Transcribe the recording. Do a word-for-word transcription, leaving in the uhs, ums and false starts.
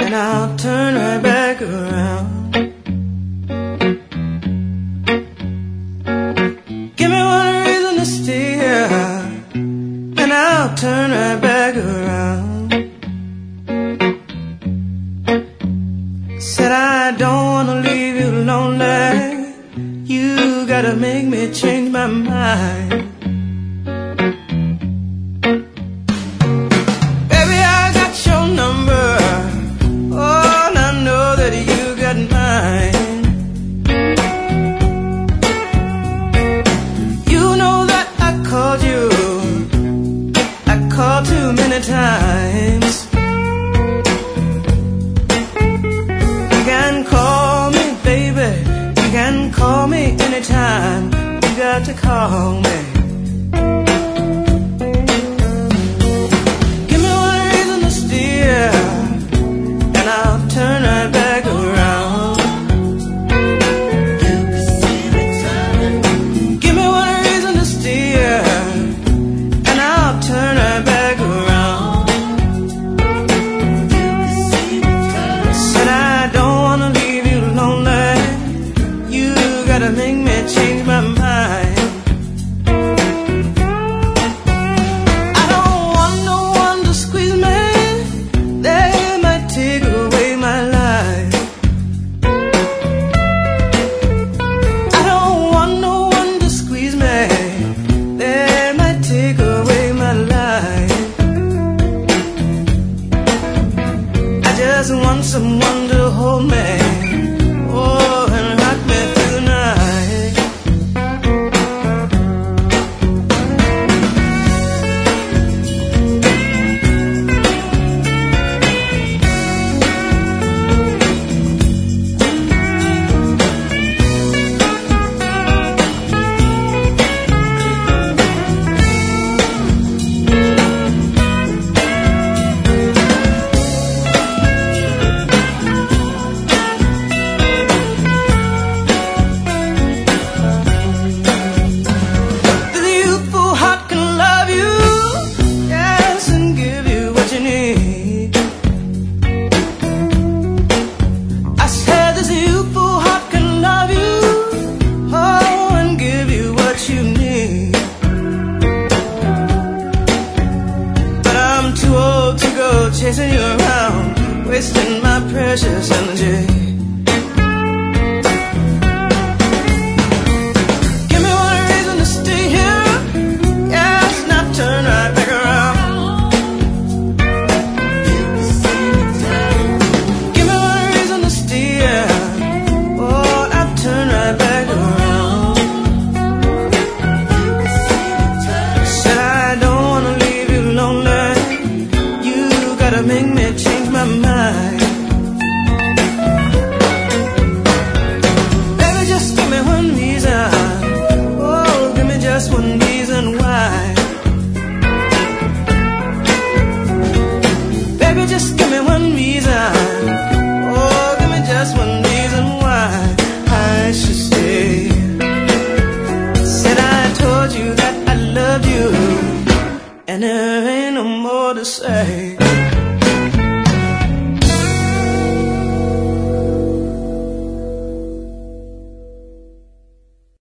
and I'll turn right back around. Give me one reason to stay here, and I'll turn right back around. Said I don't wanna leave you lonely, you gotta make me change my mind. Baby, I got your number, oh, and I know that you got mine. You know that I called you, I called too many times. You can call me, baby, you can call me anytime, you got to call me. Give me one reason to steer, and I'll turn right back around. Give me one reason to steer, and I'll turn right back around. Said I don't wanna leave you lonely, you gotta make me change my mind. I don't want no one to squeeze me, they might take away my life. I don't want no one to squeeze me, they might take away my life. I just want someone to hold me, oh, and rock me through the night. The youthful heart can love you, yes, and give you what you need. I said this youthful heart can love you, oh, and give you what you need. But I'm too old to go chasing you around, wasting my precious energy. Give me one reason to stay here, yes, and I'll turn right back around. Give me one reason to stay here, oh, and I'll turn right back around. Said I don't wanna leave you lonely, you gotta make me change my mind. Baby, just give me one reason, oh, give me just one reason why. Baby, just give me one reason, oh, give me just one reason why I should stay. Said I told you that I loved you, and there ain't no more to say.